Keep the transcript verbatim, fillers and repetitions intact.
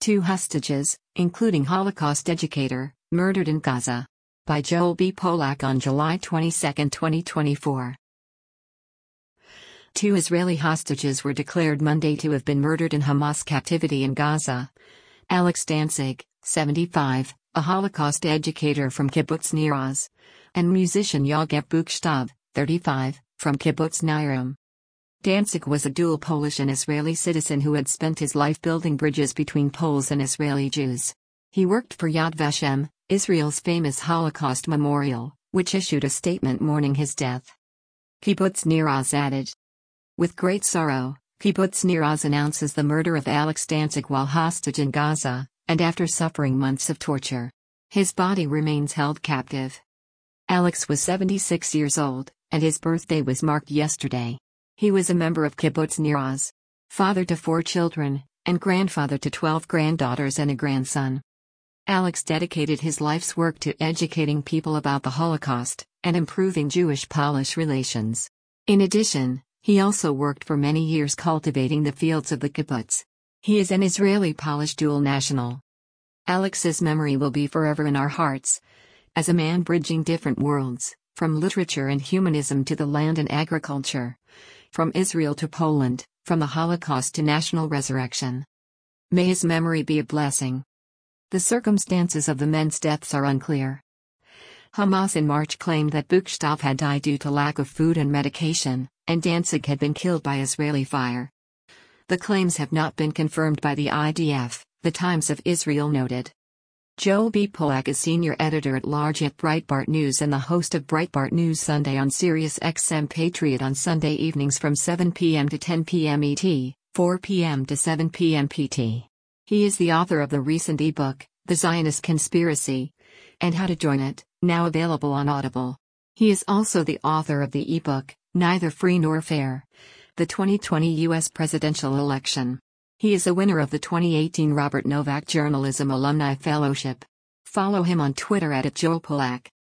Two hostages, including Holocaust educator, murdered in Gaza. By Joel B. Polak on July twenty-second, twenty twenty-four. Two Israeli hostages were declared Monday to have been murdered in Hamas captivity in Gaza. Alex Danzig, seventy-five, a Holocaust educator from Kibbutz Nir Oz, and musician Yogeb Buchstav, thirty-five, from Kibbutz Nairam. Danzig was a dual Polish and Israeli citizen who had spent his life building bridges between Poles and Israeli Jews. He worked for Yad Vashem, Israel's famous Holocaust memorial, which issued a statement mourning his death. Kibbutz Nir Oz added, "With great sorrow, Kibbutz Nir Oz announces the murder of Alex Danzig while hostage in Gaza, and after suffering months of torture. His body remains held captive." Alex was seventy-six years old, and his birthday was marked yesterday. He was a member of Kibbutz Nir Oz, father to four children, and grandfather to twelve granddaughters and a grandson. Alex dedicated his life's work to educating people about the Holocaust and improving Jewish-Polish relations. In addition, he also worked for many years cultivating the fields of the kibbutz. He is an Israeli-Polish dual national. Alex's memory will be forever in our hearts. As a man bridging different worlds, from literature and humanism to the land and agriculture, from Israel to Poland, from the Holocaust to national resurrection. May his memory be a blessing. The circumstances of the men's deaths are unclear. Hamas in March claimed that Buchstav had died due to lack of food and medication, and Danzig had been killed by Israeli fire. The claims have not been confirmed by the I D F, the Times of Israel noted. Joel B. Polak is senior editor-at-large at Breitbart News and the host of Breitbart News Sunday on Sirius X M Patriot on Sunday evenings from seven p m to ten p m E T, four p m to seven p m P T. He is the author of the recent ebook, The Zionist Conspiracy, and How to Join It, now available on Audible. He is also the author of the ebook, Neither Free Nor Fair: The twenty twenty U S Presidential Election. He is a winner of the twenty eighteen Robert Novak Journalism Alumni Fellowship. Follow him on Twitter at Joel Polak.